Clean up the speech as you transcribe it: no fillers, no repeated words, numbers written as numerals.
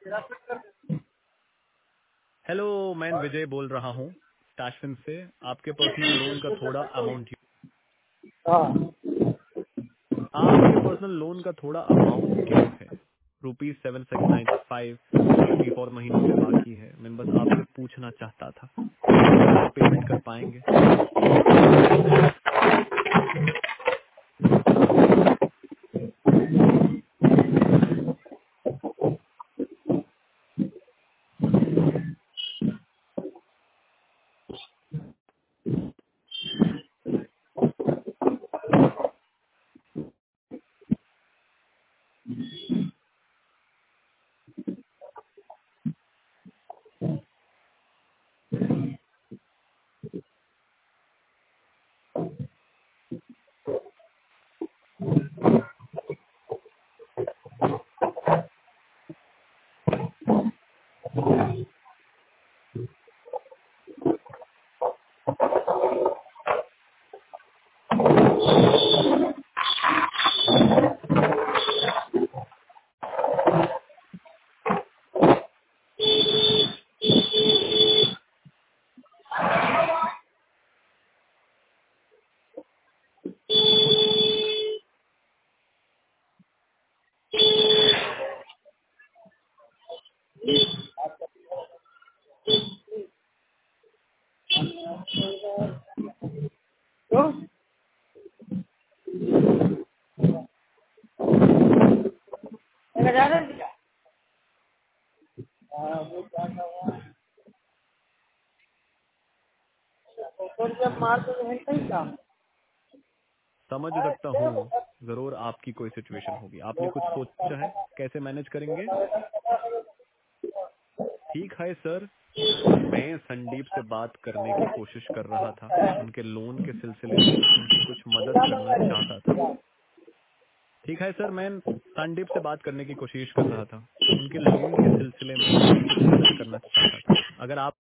Hello, मैं विजय बोल रहा हूँ स्टैशफिन से। आपके पर्सनल लोन का थोड़ा अमाउंट आपके पर्सनल लोन का थोड़ा अमाउंट ड्यू है। ₹7,695 64 महीनों से बाकी है। मैं बस आपसे पूछना चाहता था, क्या आप पेमेंट कर पाएंगे? तो एक हजार है क्या? हाँ, वो क्या हुआ? तो जब मार तो नहीं सही था। समझ सकता हूँ, जरूर आपकी कोई सिचुएशन होगी। आपने कुछ सोचा है कैसे मैनेज करेंगे? ठीक है सर, मैं संदीप से बात करने की कोशिश कर रहा था। उनके लोन के सिलसिले में उनकी कुछ मदद करना चाहता था। ठीक है सर, मैं संदीप से बात करने की कोशिश कर रहा था। उनके लोन के सिलसिले में उनकी कुछ मदद करना चाहता था। अगर आप